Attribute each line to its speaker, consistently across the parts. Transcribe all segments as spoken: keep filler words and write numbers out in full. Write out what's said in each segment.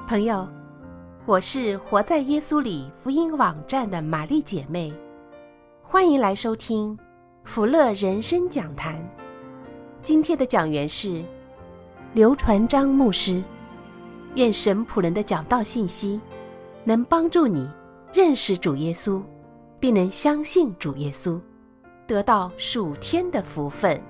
Speaker 1: 朋友，我是活在耶稣里福音网站的玛丽姐妹，欢迎来收听福乐人生讲坛。今天的讲员是刘传章牧师。愿神仆人的讲道信息能帮助你认识主耶稣，并能相信主耶稣，得到属天的福分。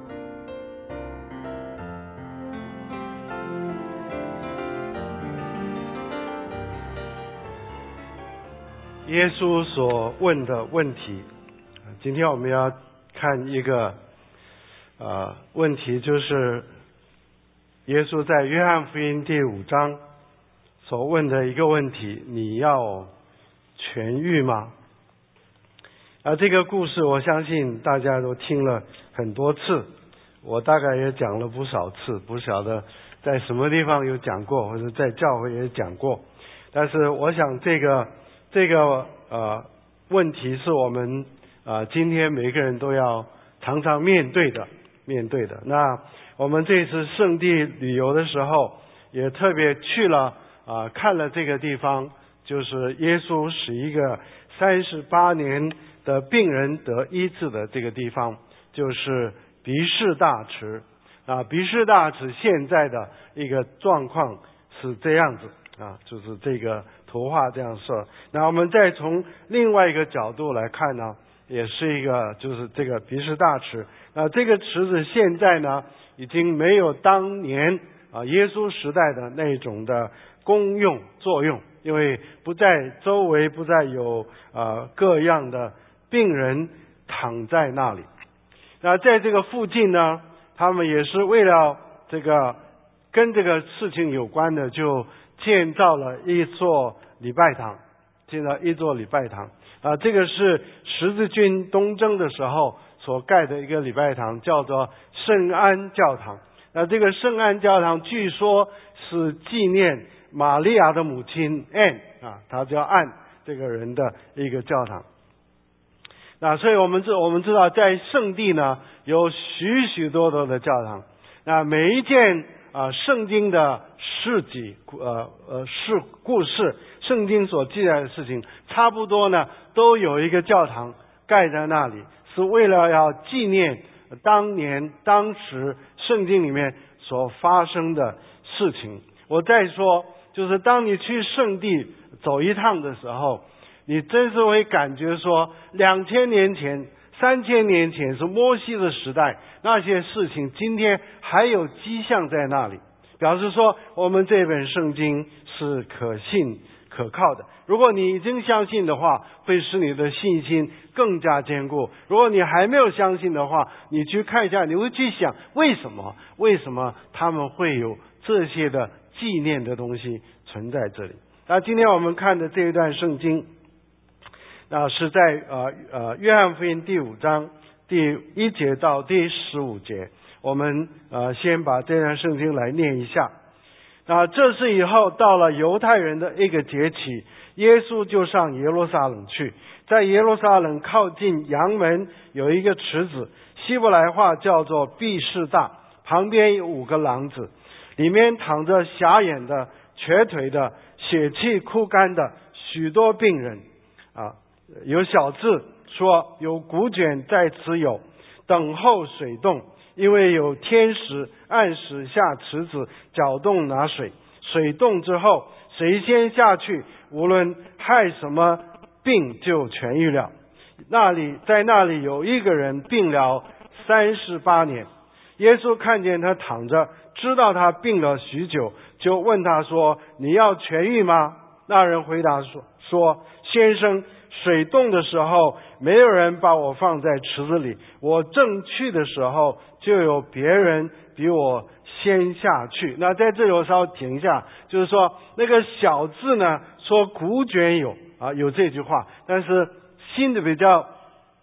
Speaker 2: 耶稣所问的问题，今天我们要看一个呃问题，就是耶稣在约翰福音第五章所问的一个问题：你要痊愈吗？啊，这个故事我相信大家都听了很多次，我大概也讲了不少次，不晓得在什么地方有讲过，或者在教会也讲过。但是我想这个这个呃问题是我们呃今天每个人都要常常面对的面对的。那我们这次圣地旅游的时候，也特别去了啊、呃、看了这个地方，就是耶稣使一个三十八年的病人得医治的这个地方，就是比士大池啊。比士大池现在的一个状况是这样子啊，就是这个图画这样说。那我们再从另外一个角度来看呢，也是一个就是这个比士大池。那这个池子现在呢，已经没有当年啊耶稣时代的那种的功用作用，因为不在周围不再有呃各样的病人躺在那里。那在这个附近呢，他们也是为了这个跟这个事情有关的，就建造了一座礼拜堂，建造一座礼拜堂啊。这个是十字军东征的时候所盖的一个礼拜堂，叫做圣安教堂。那这个圣安教堂据说是纪念玛利亚的母亲 Anne 啊，她叫安这个人的一个教堂。那所以我们知我们知道，在圣地呢有许许多多的教堂。那每一件啊、呃、圣经的事迹呃呃事故事，圣经所记载的事情，差不多呢都有一个教堂盖在那里，是为了要纪念当年当时圣经里面所发生的事情。我再说，就是当你去圣地走一趟的时候，你真是会感觉说，两千年前三千年前是摩西的时代，那些事情今天还有迹象在那里，表示说我们这本圣经是可信可靠的。如果你已经相信的话，会使你的信心更加坚固。如果你还没有相信的话，你去看一下，你会去想为什么为什么他们会有这些的纪念的东西存在这里。那今天我们看的这一段圣经，那是在呃呃约翰福音第五章第一节到第十五节，我们呃先把这段圣经来念一下。那这是以后到了犹太人的一个节期，耶稣就上耶路撒冷去。在耶路撒冷靠近羊门有一个池子，希伯来话叫做毕士大，旁边有五个廊子，里面躺着瞎眼的、瘸腿的、血气枯干的许多病人啊。有小字说，有古卷在此有，等候水动，因为有天使按时下池子搅动拿水，水动之后，谁先下去，无论害什么病就痊愈了。那里在那里有一个人病了三十八年，耶稣看见他躺着，知道他病了许久，就问他说，你要痊愈吗？那人回答说说先生，水动的时候，没有人把我放在池子里，我正去的时候，就有别人比我先下去。那在这里我稍微停一下，就是说那个小字呢，说古卷有啊有这句话，但是新的比较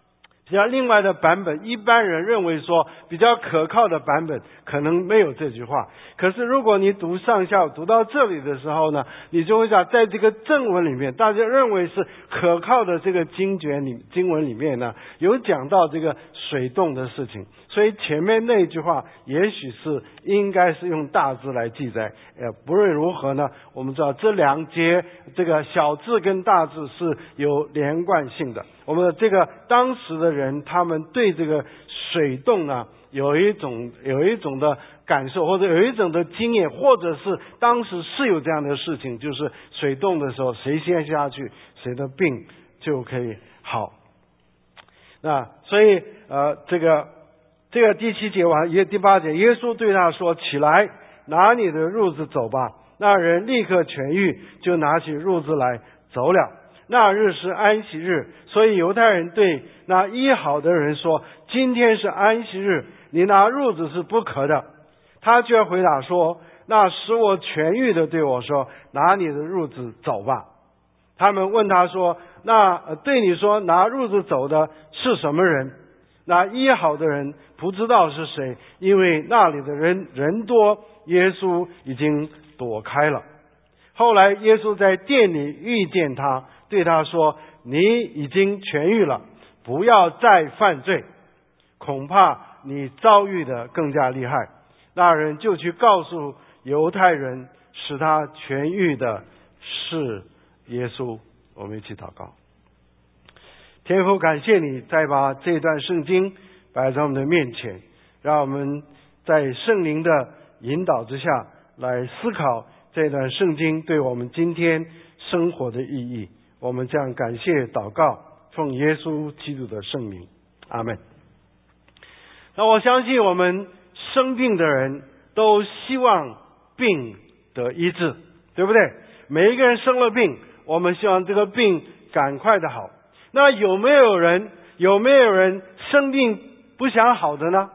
Speaker 2: 像另外的版本，一般人认为说比较可靠的版本可能没有这句话。可是如果你读上下读到这里的时候呢，你就会想，在这个正文里面，大家认为是可靠的这个经卷里经文里面呢，有讲到这个水动的事情。所以前面那句话也许是应该是用大字来记载。呃，不论如何呢，我们知道这两节这个小字跟大字是有连贯性的。我们这个当时的人，他们对这个水动呢有一种有一种的感受，或者有一种的经验，或者是当时是有这样的事情，就是水动的时候，谁先下去，谁的病就可以好。那所以呃，这个这个第七节完，也第八节，耶稣对他说：“起来，拿你的褥子走吧。”那人立刻痊愈，就拿起褥子来走了。那日是安息日，所以犹太人对那医好的人说：“今天是安息日，你拿褥子是不可的。”他却回答说：“那使我痊愈的对我说，拿你的褥子走吧。”他们问他说：“那对你说拿褥子走的是什么人？”那医好的人不知道是谁，因为那里的人人多，耶稣已经躲开了。后来耶稣在店里遇见他，对他说：“你已经痊愈了，不要再犯罪，恐怕你遭遇的更加厉害。”那人就去告诉犹太人，使他痊愈的是耶稣。我们一起祷告。天父，感谢你再把这段圣经摆在我们的面前，让我们在圣灵的引导之下来思考这段圣经对我们今天生活的意义。我们这样感谢祷告，奉耶稣基督的圣名，阿们。那我相信我们生病的人都希望病得医治，对不对？每一个人生了病，我们希望这个病赶快的好。那有没有人有没有人生病不想好的呢？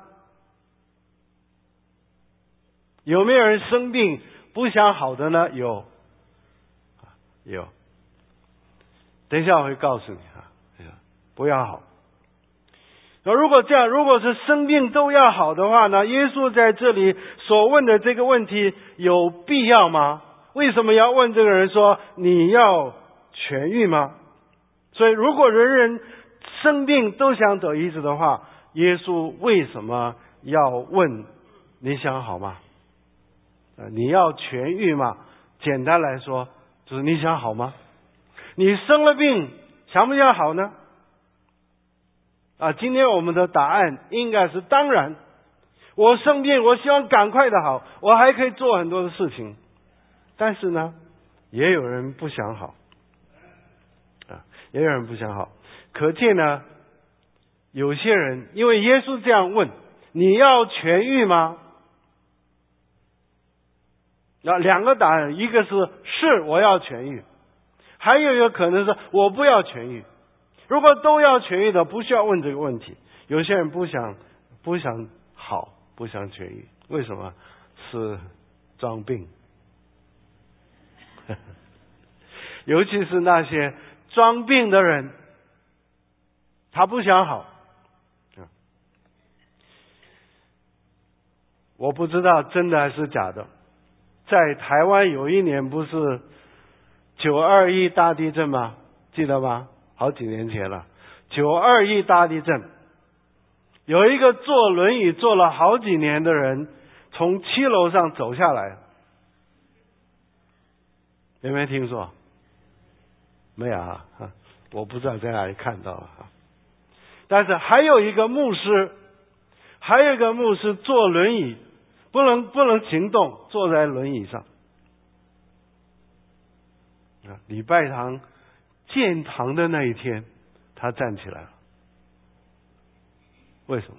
Speaker 2: 有没有人生病不想好的呢？有，有。等一下我会告诉你啊，不要好。那如果这样，如果是生病都要好的话呢，耶稣在这里所问的这个问题有必要吗？为什么要问这个人说你要痊愈吗？所以如果人人生病都想得医治的话，耶稣为什么要问你想好吗？你要痊愈吗？简单来说就是你想好吗？你生了病想不想好呢？啊，今天我们的答案应该是当然。我生病，我希望赶快的好，我还可以做很多的事情。但是呢，也有人不想好，啊，也有人不想好。可见呢，有些人因为耶稣这样问，你要痊愈吗？那两个答案，一个是是我要痊愈，还有一个可能是我不要痊愈。如果都要痊愈的，不需要问这个问题。有些人不想不想好，不想痊愈，为什么？是装病。尤其是那些装病的人，他不想好。我不知道真的还是假的。在台湾有一年不是九二一大地震吗？记得吗？好几年前了。九二一大地震，有一个坐轮椅坐了好几年的人从七楼上走下来，有没有听说？没有啊，我不知道在哪里看到啊。但是还有一个牧师，还有一个牧师坐轮椅，不能不能行动，坐在轮椅上。啊，礼拜堂建堂的那一天，他站起来了。为什么？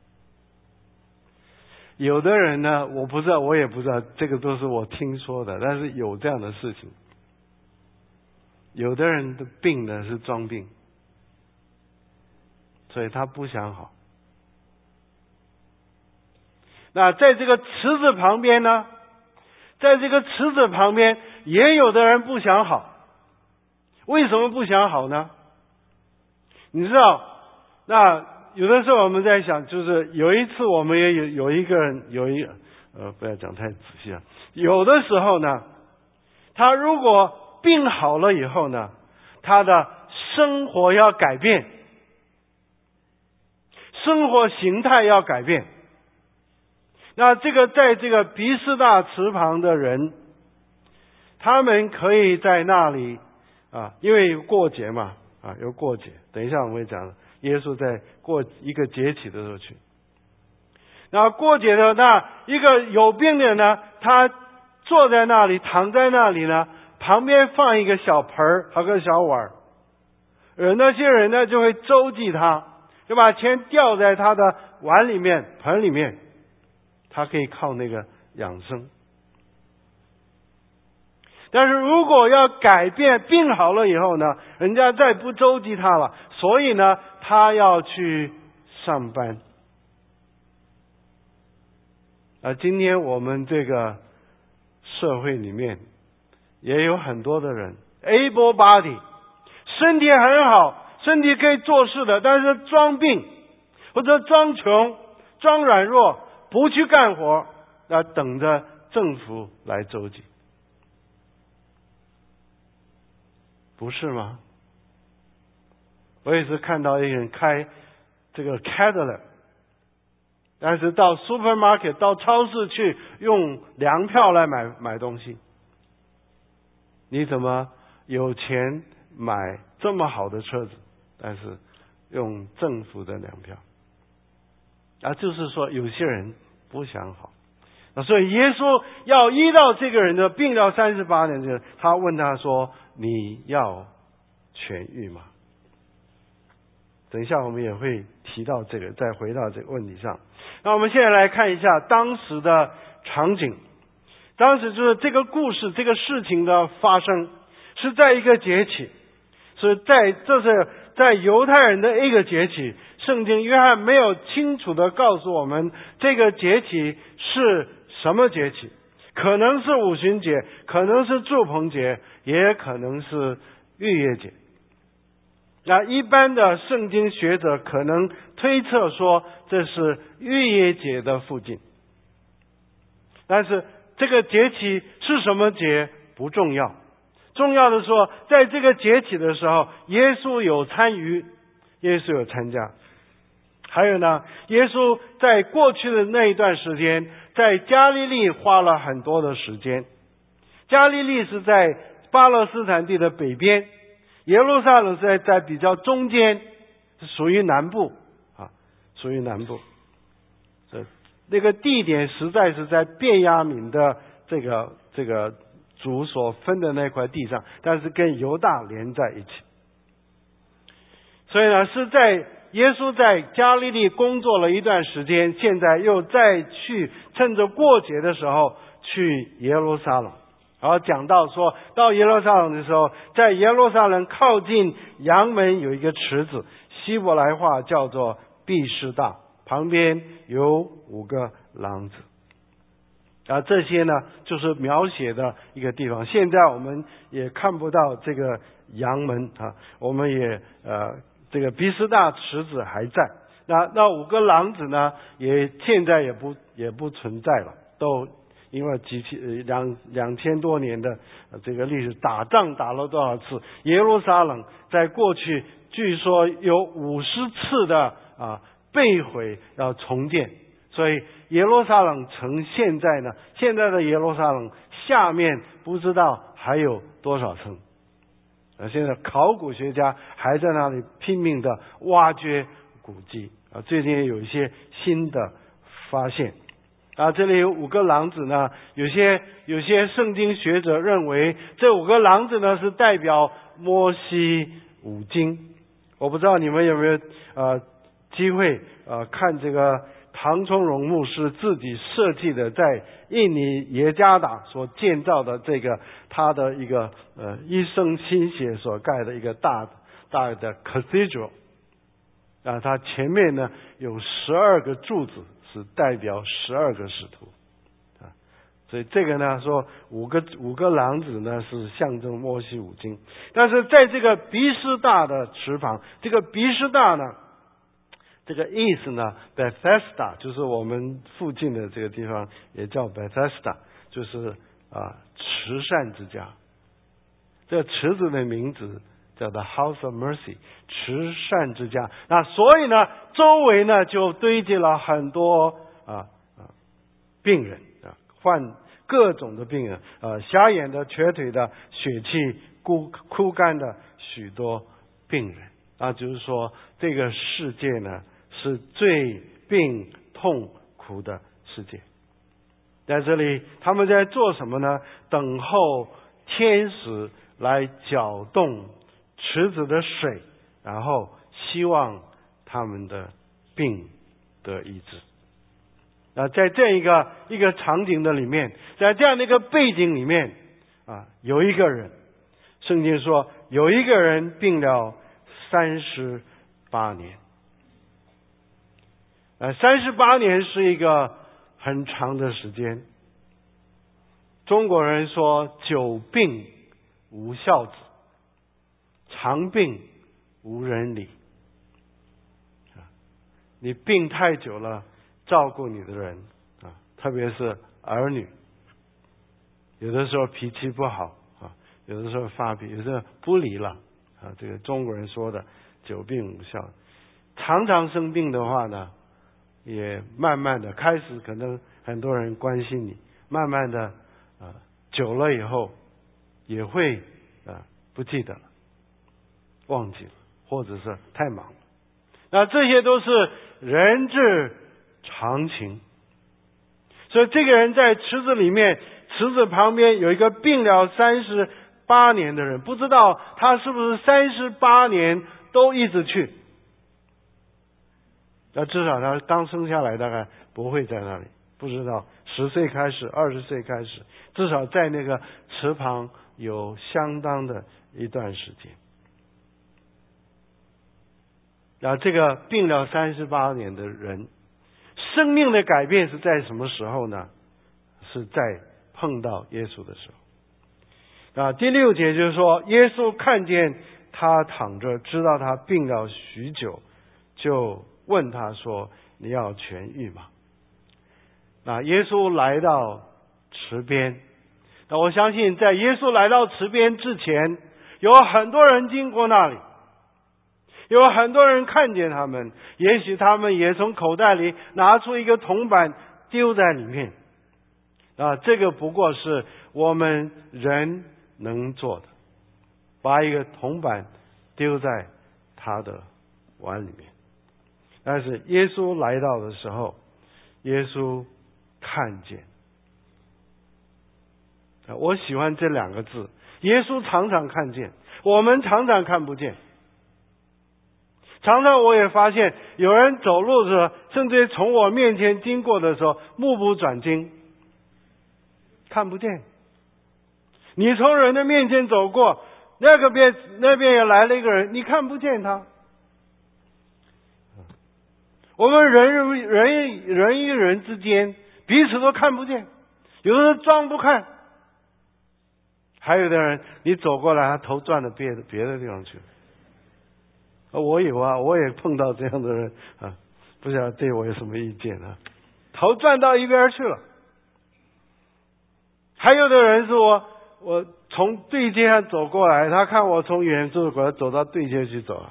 Speaker 2: 有的人呢，我不知道，我也不知道，这个都是我听说的，但是有这样的事情。有的人的病呢是装病，所以他不想好。那在这个池子旁边呢，在这个池子旁边也有的人不想好。为什么不想好呢？你知道， 那有的时候我们在想，就是有一次我们也有有一个人有一呃不要讲太仔细啊，有的时候呢，他如果病好了以后呢，他的生活要改变，生活形态要改变。那这个在这个比斯大池旁的人，他们可以在那里啊，因为过节嘛啊，有过节。等一下我们会讲，耶稣在过一个节期的时候去。那过节的那一个有病的人呢，他坐在那里，躺在那里呢，旁边放一个小盆儿，还有个小碗儿，而那些人呢就会周济他，就把钱掉在他的碗里面、盆里面，他可以靠那个养生。但是如果要改变，病好了以后呢，人家再不周济他了，所以呢，他要去上班。而今天我们这个社会里面也有很多的人 able body， 身体很好，身体可以做事的，但是装病或者装穷、装软弱，不去干活，那等着政府来周济，不是吗？我也是看到一个人开这个 Cadillac， 但是到 supermarket 到超市去用粮票来买买东西。你怎么有钱买这么好的车子，但是用政府的粮票？啊，就是说有些人不想好。啊，所以耶稣要医到这个人的病到三十八年，这个他问他说：“你要痊愈吗？”等一下我们也会提到这个，再回到这个问题上。那我们现在来看一下当时的场景。当时就是这个故事，这个事情的发生是在一个节期，是在这是在犹太人的一个节期。圣经约翰没有清楚的告诉我们这个节期是什么节期，可能是五旬节，可能是住棚节，也可能是逾越节。那一般的圣经学者可能推测说这是逾越节的附近，但是这个节期是什么节不重要，重要的说在这个节期的时候，耶稣有参与，耶稣有参加。还有呢，耶稣在过去的那一段时间在加利利花了很多的时间。加利利是在巴勒斯坦地的北边，耶路撒冷是在在比较中间，是属于南部啊，属于南部。这那个地点实在是在便雅悯的这个这个族所分的那块地上，但是跟犹大连在一起。所以呢，是在耶稣在加利利工作了一段时间，现在又再去趁着过节的时候去耶路撒冷。然后讲到说到耶路撒冷的时候，在耶路撒冷靠近阳门有一个池子，希伯来话叫做毕士大，旁边有五个廊子。啊，这些呢就是描写的一个地方。现在我们也看不到这个阳门啊，我们也呃这个毕士大池子还在。那那五个廊子呢，也现在也不也不存在了，都因为几千两两千多年的这个历史，打仗打了多少次？耶路撒冷在过去据说有五十次的啊被毁要重建，所以耶路撒冷城现在呢，现在的耶路撒冷下面不知道还有多少层。啊，现在考古学家还在那里拼命的挖掘古迹啊，最近有一些新的发现。啊，这里有五个廊子呢，有些有些圣经学者认为这五个廊子呢是代表摩西五经。我不知道你们有没有呃机会呃看这个唐崇荣牧师自己设计的在印尼耶加达所建造的这个他的一个呃一生心血所盖的一个大大的 cathedral 啊，它前面呢有十二个柱子，是代表十二个使徒啊，所以这个呢说五个五个廊子呢是象征摩西五经。但是在这个比斯大的池旁，这个比斯大呢这个意思呢 Bethesda 就是我们附近的这个地方也叫 Bethesda， 就是啊慈善之家。这个池子的名字叫做 House of Mercy， 慈善之家。那所以呢，周围呢就堆积了很多啊啊病人啊，患各种的病人，呃，瞎眼的、瘸腿的、血气枯枯干的许多病人。啊，就是说这个世界呢是最病痛苦的世界。在这里，他们在做什么呢？等候天使来搅动池子的水，然后希望他们的病得医治。啊，在这一个一个场景的里面，在这样的一个背景里面啊，有一个人，圣经说有一个人病了三十八年。呃，三十八年是一个很长的时间。中国人说久病无孝子，长病无人理。你病太久了，照顾你的人啊，特别是儿女，有的时候脾气不好啊，有的时候发脾气，有的时候不理了啊。这个中国人说的久病无孝，常常生病的话呢，也慢慢的开始可能很多人关心你，慢慢的啊久了以后也会啊不记得了，忘记了，或者是太忙了。那这些都是人之常情。所以这个人在池子里面，池子旁边有一个病了三十八年的人，不知道他是不是三十八年都一直去。那至少他刚生下来大概不会在那里，不知道十岁开始，二十岁开始，至少在那个池旁有相当的一段时间。然后这个病了三十八年的人，生命的改变是在什么时候呢？是在碰到耶稣的时候。啊，第六节就是说，耶稣看见他躺着，知道他病了许久，就问他说：“你要痊愈吗？”那耶稣来到池边，那我相信在耶稣来到池边之前，有很多人经过那里。有很多人看见他们，也许他们也从口袋里拿出一个铜板丢在里面。啊，这个不过是我们人能做的，把一个铜板丢在他的碗里面。但是耶稣来到的时候，耶稣看见。我喜欢这两个字，耶稣常常看见，我们常常看不见。常常我也发现有人走路的时候，甚至从我面前经过的时候，目不转睛，看不见。你从人的面前走过，那个边那边也来了一个人，你看不见他。我们人人人与人之间彼此都看不见，有的人装不看，还有的人你走过来，他头转到别的别的地方去了。我有啊，我也碰到这样的人啊，不知道对我有什么意见啊？头转到一边去了。还有的人是我，我从对街上走过来，他看我从远处过来，走到对街去走了。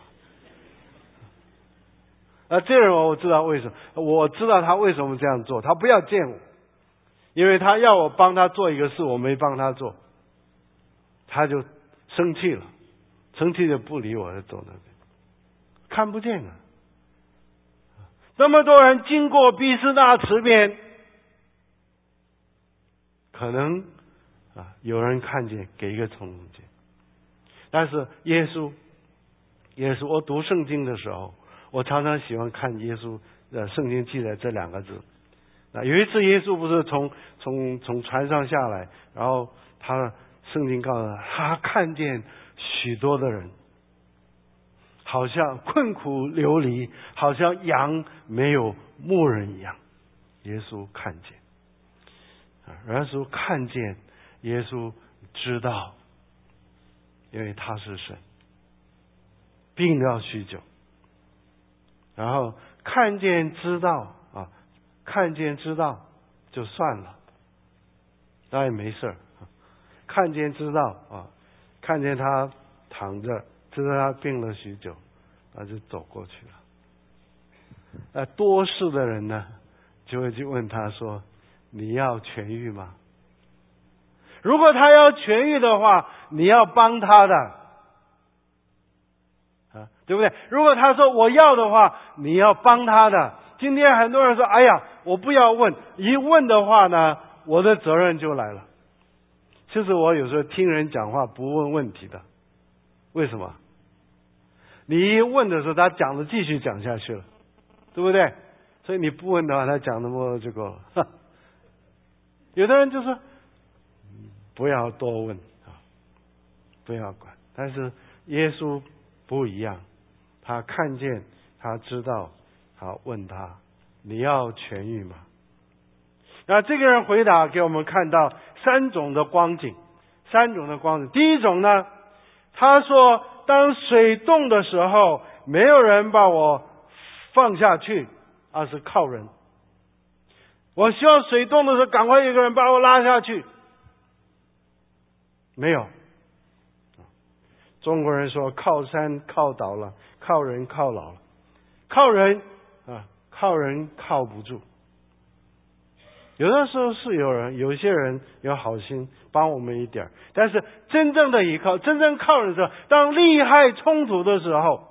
Speaker 2: 啊，这人我知道为什么，我知道他为什么这样做，他不要见我，因为他要我帮他做一个事，我没帮他做，他就生气了，生气就不理我，就走那边。看不见啊！那么多人经过毕士大池边，可能啊有人看见，给一个冲动见。但是耶稣，耶稣，我读圣经的时候，我常常喜欢看耶稣的圣经记载这两个字。那有一次耶稣不是从从从船上下来，然后他圣经告诉他，他看见许多的人。好像困苦流离，好像羊没有牧人一样。耶稣看见，耶稣看见，耶稣知道，因为他是神，病了许久，然后看见知道啊，看见知道就算了，那也没事儿。看见知道啊，看见他躺着，知道他病了许久，那就走过去了。那多事的人呢，就会去问他说：“你要痊愈吗？”如果他要痊愈的话，你要帮他的，啊，对不对？如果他说我要的话，你要帮他的。今天很多人说：“哎呀，我不要问，一问的话呢，我的责任就来了。”其实我有时候听人讲话不问问题的，为什么？你一问的时候，他讲的继续讲下去了，对不对？所以你不问的话，他讲的么就够了。有的人就说不要多问啊，不要管。但是耶稣不一样，他看见，他知道，他问他：“你要痊愈吗？”那这个人回答给我们看到三种的光景，三种的光景。第一种呢，他说：“当水动的时候，没有人把我放下去，而是靠人。我希望水动的时候，赶快有个人把我拉下去。”没有。中国人说：“靠山靠倒了，靠人靠老了。”靠人啊，靠人靠不住。有的时候是有人，有些人有好心帮我们一点，但是真正的依靠，真正靠人的时候，当利害冲突的时候，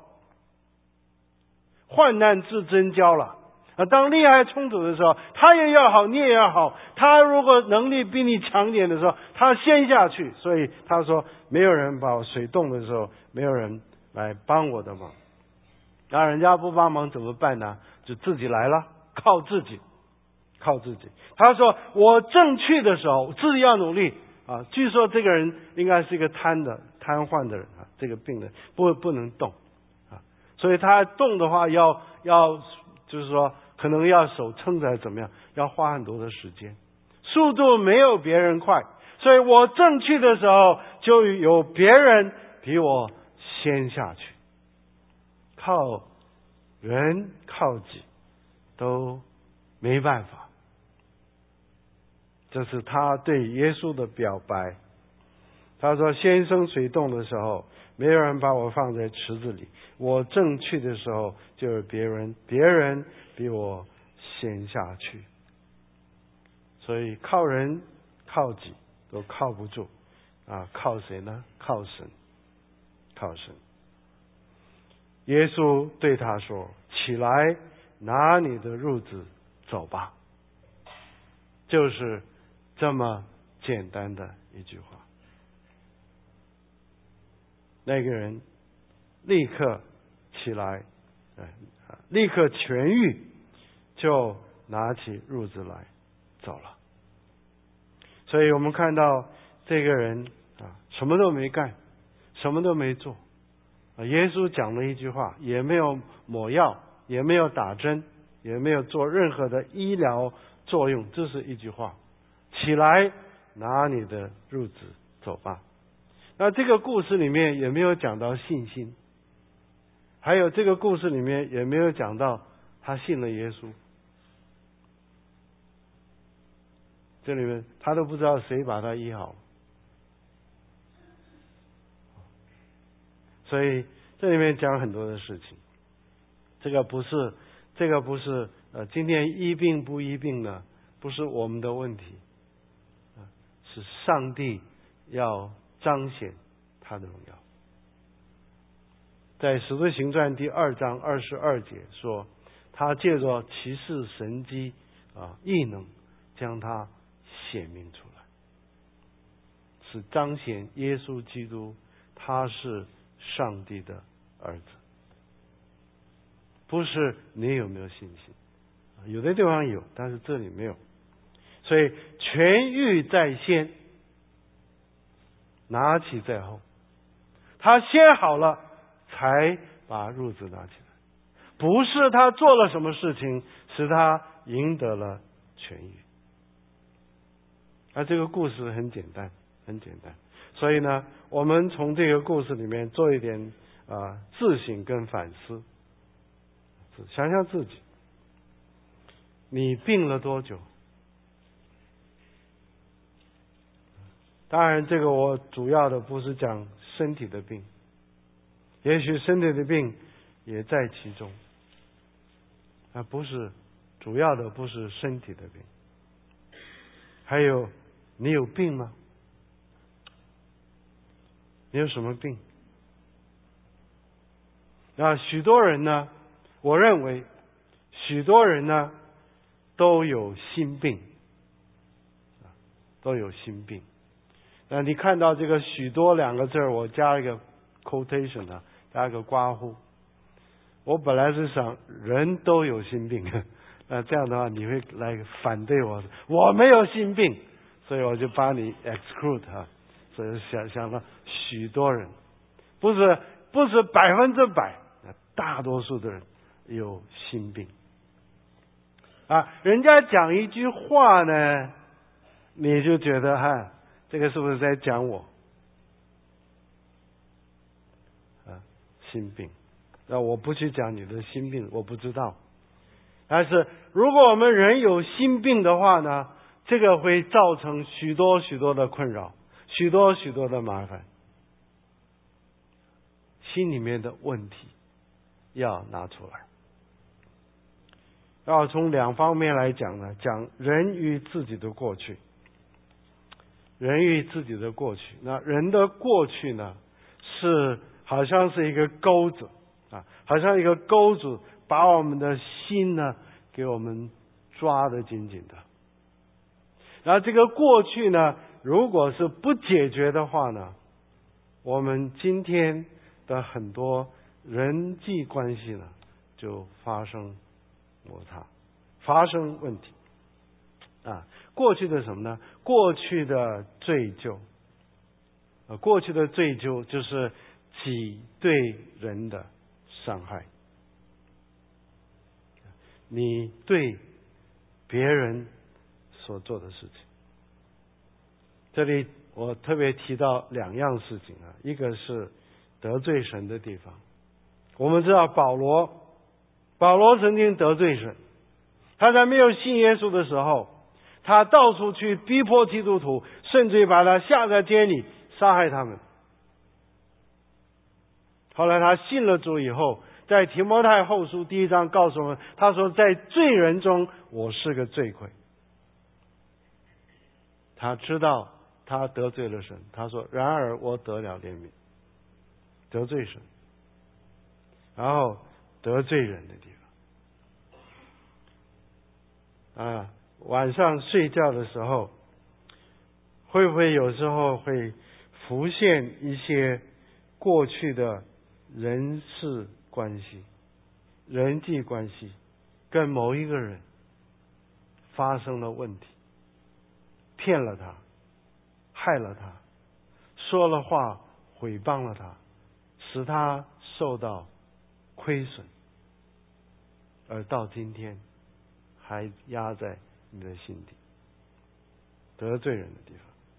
Speaker 2: 患难至真交了啊！当利害冲突的时候，他也要好，你也要好。他如果能力比你强点的时候，他先下去。所以他说：“没有人把我水动的时候，没有人来帮我的忙。”那人家不帮忙怎么办呢？就自己来了，靠自己。靠自己。他说：“我正去的时候，自己要努力啊。”据说这个人应该是一个瘫的、瘫痪的人啊，这个病人不不能动啊，所以他动的话要要就是说可能要手撑着怎么样，要花很多的时间，速度没有别人快，所以我正去的时候就有别人比我先下去，靠人靠己都没办法。这是他对耶稣的表白。他说：“先生水动的时候，没有人把我放在池子里，我正去的时候，就有别人，别人比我先下去。”所以靠人靠己都靠不住啊！靠谁呢？靠神，靠神。耶稣对他说：“起来，拿你的褥子走吧。”就是这么简单的一句话。那个人立刻起来，立刻痊愈，就拿起褥子来走了。所以我们看到这个人啊，什么都没干，什么都没做啊。耶稣讲了一句话，也没有抹药，也没有打针，也没有做任何的医疗作用，这是一句话：起来，拿你的褥子走吧。那这个故事里面也没有讲到信心，还有这个故事里面也没有讲到他信了耶稣。这里面他都不知道谁把他医好，所以这里面讲很多的事情。这个不是，这个不是呃，今天医病不医病呢，不是我们的问题，是上帝要彰显他的荣耀。在使徒行传第二章二十二节说，他借着奇事神迹啊异能，将他显明出来，是彰显耶稣基督他是上帝的儿子，不是你有没有信心，有的地方有，但是这里没有。所以痊愈在先，拿起在后。他先好了，才把褥子拿起来，不是他做了什么事情使他赢得了痊愈。而这个故事很简单，很简单。所以呢，我们从这个故事里面做一点啊、呃、自省跟反思，想想自己你病了多久？当然，这个我主要的不是讲身体的病，也许身体的病也在其中，啊，不是主要的，不是身体的病。还有，你有病吗？你有什么病？那许多人呢，我认为许多人呢都有心病，都有心病。那你看到这个许多两个字，我加一个 quotation 啊，加一个括弧。我本来是想人都有心病，那这样的话你会来反对我，我没有心病，所以我就把你 exclude 啊，所以想想到许多人，不是不是百分之百，大多数的人有心病啊。人家讲一句话呢，你就觉得哈，这个是不是在讲我啊？心病。那我不去讲你的心病，我不知道。但是如果我们人有心病的话呢，这个会造成许多许多的困扰，许多许多的麻烦。心里面的问题要拿出来，要从两方面来讲呢，讲人与自己的过去，人与自己的过去。那人的过去呢，是好像是一个钩子啊，好像一个钩子把我们的心呢给我们抓得紧紧的。然后这个过去呢，如果是不解决的话呢，我们今天的很多人际关系呢就发生摩擦，发生问题啊。过去的什么呢？过去的罪疚，啊，过去的罪疚就是己对人的伤害，你对别人所做的事情。这里我特别提到两样事情啊，一个是得罪神的地方。我们知道保罗，保罗曾经得罪神，他在没有信耶稣的时候，他到处去逼迫基督徒，甚至于把他下在监里杀害他们。后来他信了主以后，在提摩太后书第一章告诉我们，他说在罪人中我是个罪魁。他知道他得罪了神，他说然而我得了怜悯。得罪神，然后得罪人的地方啊，晚上睡觉的时候会不会有时候会浮现一些过去的人事关系、人际关系，跟某一个人发生了问题，骗了他，害了他，说了话毁谤了他，使他受到亏损，而到今天还压在你的心底，得罪人的地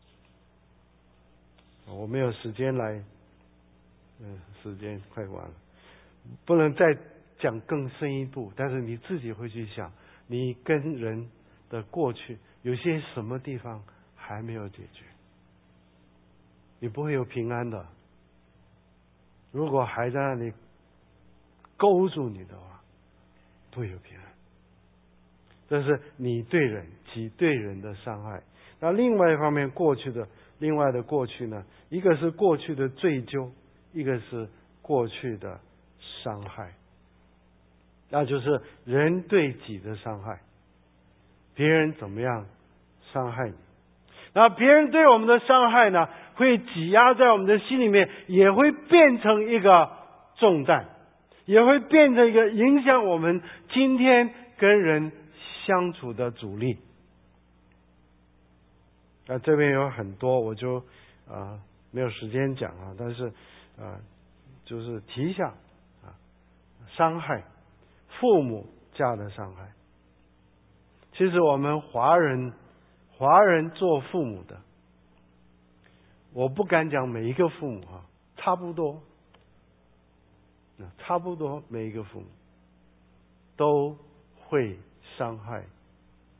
Speaker 2: 方。我没有时间来，嗯，时间快完了，不能再讲更深一步，但是你自己会去想，你跟人的过去有些什么地方还没有解决，你不会有平安的。如果还在那里勾住你的话，不会有平安。这是你对人及对人的伤害。那另外一方面，过去的另外的过去呢，一个是过去的罪疚，一个是过去的伤害，那就是人对己的伤害，别人怎么样伤害你，那别人对我们的伤害呢，会挤压在我们的心里面，也会变成一个重担，也会变成一个影响我们今天跟人相处的阻力。那这边有很多，我就啊、呃、没有时间讲啊，但是啊、呃、就是提一下啊，伤害父母家的伤害。其实我们华人华人做父母的，我不敢讲每一个父母啊，差不多，差不多每一个父母都会伤害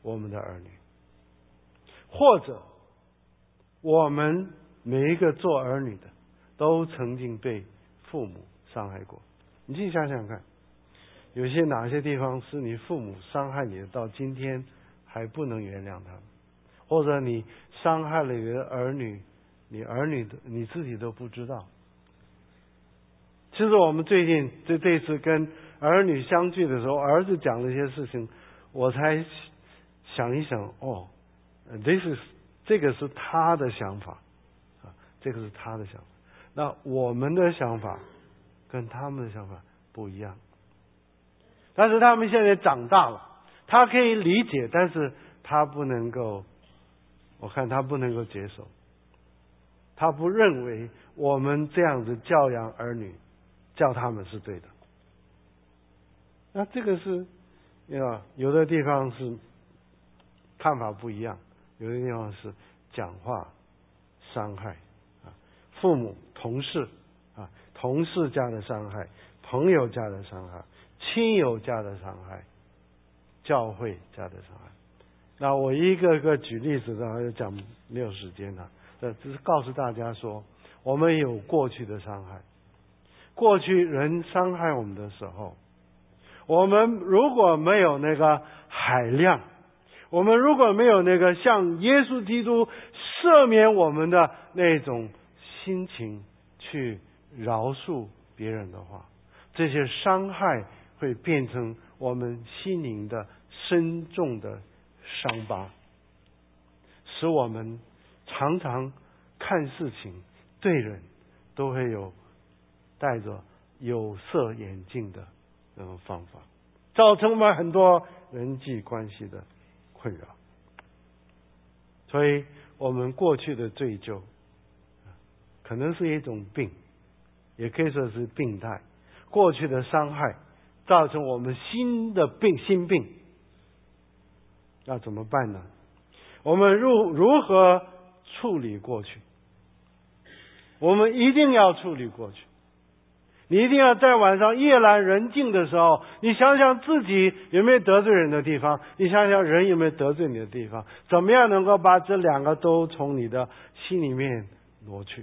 Speaker 2: 我们的儿女，或者我们每一个做儿女的都曾经被父母伤害过。你自己想想看，有些哪些地方是你父母伤害你的，到今天还不能原谅他们，或者你伤害了你的儿女，你儿女的你自己都不知道。其实我们最近这这次跟儿女相聚的时候，儿子讲了一些事情，我才想一想，哦 ，this is 这个是他的想法啊，这个是他的想法。那我们的想法跟他们的想法不一样。但是他们现在长大了，他可以理解，但是他不能够，我看他不能够接受，他不认为我们这样子教养儿女，叫他们是对的。那这个是，啊，有的地方是看法不一样，有的地方是讲话伤害啊，父母、同事啊，同事家的伤害，朋友家的伤害，亲友家的伤害，教会家的伤害。那我一个个举例子，然后就讲没有时间了。这只是告诉大家说，我们有过去的伤害，过去人伤害我们的时候，我们如果没有那个海量，我们如果没有那个像耶稣基督赦免我们的那种心情去饶恕别人的话，这些伤害会变成我们心灵的深重的伤疤，使我们常常看事情对人都会有戴着有色眼镜的那种方法，造成我们很多人际关系的困扰。所以我们过去的罪疚可能是一种病，也可以说是病态，过去的伤害造成我们新的病心病。那怎么办呢？我们如如何处理过去？我们一定要处理过去。你一定要在晚上夜阑人静的时候，你想想自己有没有得罪人的地方，你想想人有没有得罪你的地方，怎么样能够把这两个都从你的心里面挪去。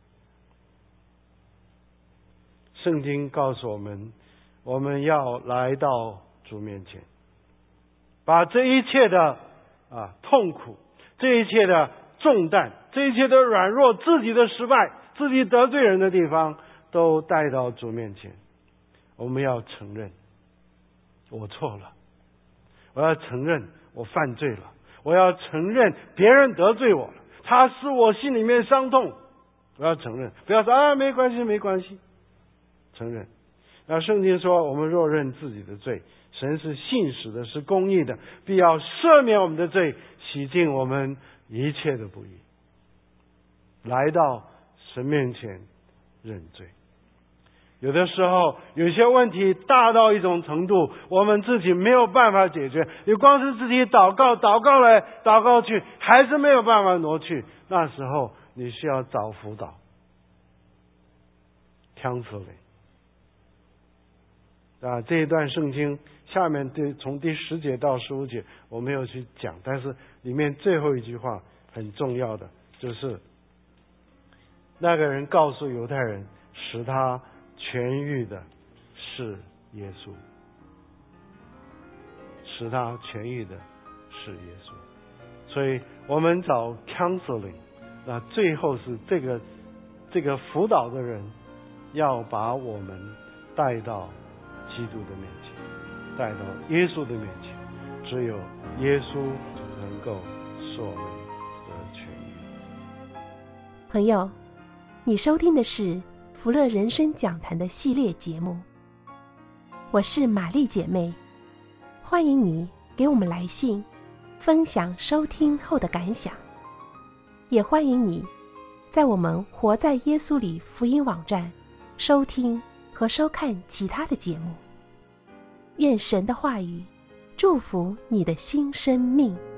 Speaker 2: 圣经告诉我们，我们要来到主面前，把这一切的啊痛苦，这一切的重担，这一切的软弱，自己的失败，自己得罪人的地方都带到主面前。我们要承认我错了，我要承认我犯罪了，我要承认别人得罪我了，他使我心里面伤痛，我要承认，不要说啊没关系没关系，承认。那圣经说，我们若认自己的罪，神是信实的，是公义的，必要赦免我们的罪，洗净我们一切的不义。来到神面前认罪。有的时候有些问题大到一种程度，我们自己没有办法解决，你光是自己祷告祷告来祷告去，还是没有办法挪去，那时候你需要找辅导 counseling。 啊，这一段圣经下面对从第十节到十五节我没有去讲，但是里面最后一句话很重要的，就是那个人告诉犹太人，使他痊愈的是耶稣，使他痊愈的是耶稣。所以我们找 counseling， 那最后是这个这个辅导的人要把我们带到基督的面前，带到耶稣的面前，只有耶稣能够使我们得痊愈。
Speaker 1: 朋友，你收听的是福乐人生讲坛的系列节目，我是玛丽姐妹，欢迎你给我们来信，分享收听后的感想，也欢迎你在我们活在耶稣里福音网站收听和收看其他的节目。愿神的话语祝福你的新生命。